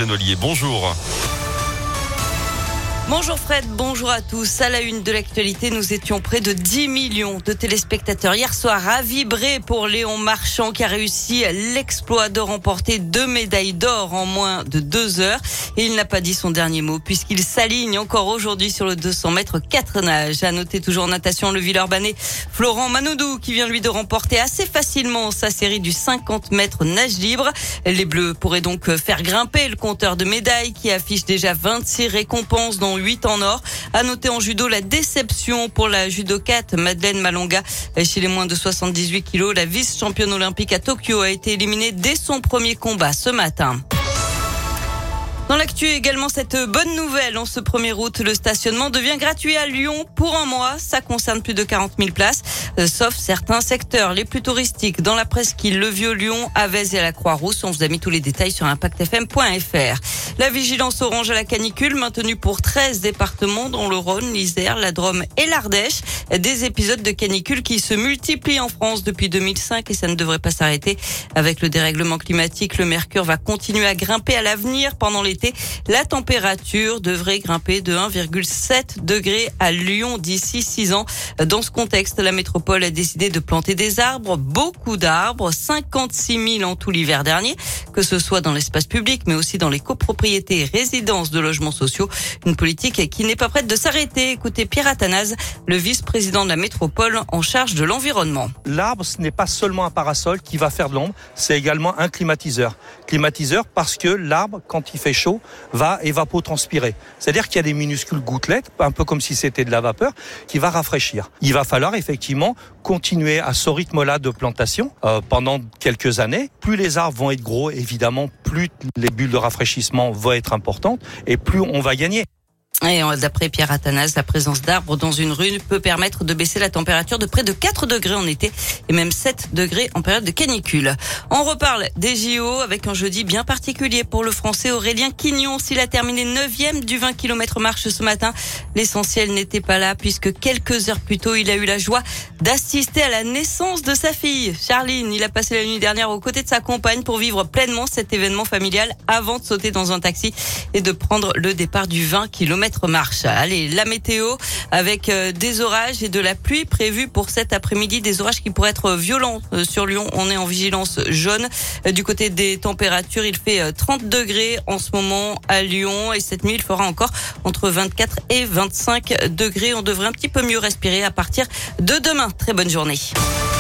Sandrine Ollier. Bonjour. Bonjour Fred, bonjour à tous. À la une de l'actualité, nous étions près de 10 millions de téléspectateurs hier soir à vibrer pour Léon Marchand qui a réussi l'exploit de remporter 2 médailles d'or en moins de 2 heures. Et il n'a pas dit son dernier mot puisqu'il s'aligne encore aujourd'hui sur le 200 mètres 4 nages. À noter toujours en natation le Villeurbanais Florent Manoudou qui vient lui de remporter assez facilement sa série du 50 mètres nage libre. Les Bleus pourraient donc faire grimper le compteur de médailles qui affiche déjà 26 récompenses dont 8 en or. À noter en judo la déception pour la judokate Madeleine Malonga. Chez les moins de 78 kilos, la vice-championne olympique à Tokyo a été éliminée dès son premier combat ce matin. Dans l'actu également cette bonne nouvelle, en ce 1er août, le stationnement devient gratuit à Lyon pour un mois. Ça concerne plus de 40 000 places, sauf certains secteurs les plus touristiques. Dans la presqu'île, le Vieux-Lyon, Avez et la Croix-Rousse. On vous a mis tous les détails sur impactfm.fr. La vigilance orange à la canicule maintenue pour 13 départements, dont le Rhône, l'Isère, la Drôme et l'Ardèche. Des épisodes de canicule qui se multiplient en France depuis 2005 et ça ne devrait pas s'arrêter. Avec le dérèglement climatique, le mercure va continuer à grimper à l'avenir pendant l'été. La température devrait grimper de 1,7 degrés à Lyon d'ici 6 ans. Dans ce contexte, la métropole a décidé de planter des arbres, beaucoup d'arbres, 56 000 en tout l'hiver dernier, que ce soit dans l'espace public, mais aussi dans les copropriétés et résidences de logements sociaux. Une politique qui n'est pas prête de s'arrêter. Écoutez Pierre Athanase, le vice-président de la métropole en charge de l'environnement. L'arbre, ce n'est pas seulement un parasol qui va faire de l'ombre, c'est également un climatiseur. Climatiseur parce que l'arbre, quand il fait chaud, va évapotranspirer. C'est-à-dire qu'il y a des minuscules gouttelettes, un peu comme si c'était de la vapeur, qui va rafraîchir. Il va falloir effectivement continuer à ce rythme-là de plantation pendant quelques années. Plus les arbres vont être gros, évidemment, plus les bulles de rafraîchissement vont être importantes et plus on va gagner. Et d'après Pierre Athanase, la présence d'arbres dans une rue peut permettre de baisser la température de près de 4 degrés en été et même 7 degrés en période de canicule. On reparle des JO avec un jeudi bien particulier pour le Français Aurélien Quignon. S'il a terminé 9e du 20 km marche ce matin, l'essentiel n'était pas là puisque quelques heures plus tôt, il a eu la joie d'assister à la naissance de sa fille, Charline. Il a passé la nuit dernière aux côtés de sa compagne pour vivre pleinement cet événement familial avant de sauter dans un taxi et de prendre le départ du 20 km marche. Allez, la météo avec des orages et de la pluie prévue pour cet après-midi. Des orages qui pourraient être violents sur Lyon. On est en vigilance jaune. Du côté des températures, il fait 30 degrés en ce moment à Lyon et cette nuit, il fera encore entre 24 et 25 degrés. On devrait un petit peu mieux respirer à partir de demain. Très bonne journée.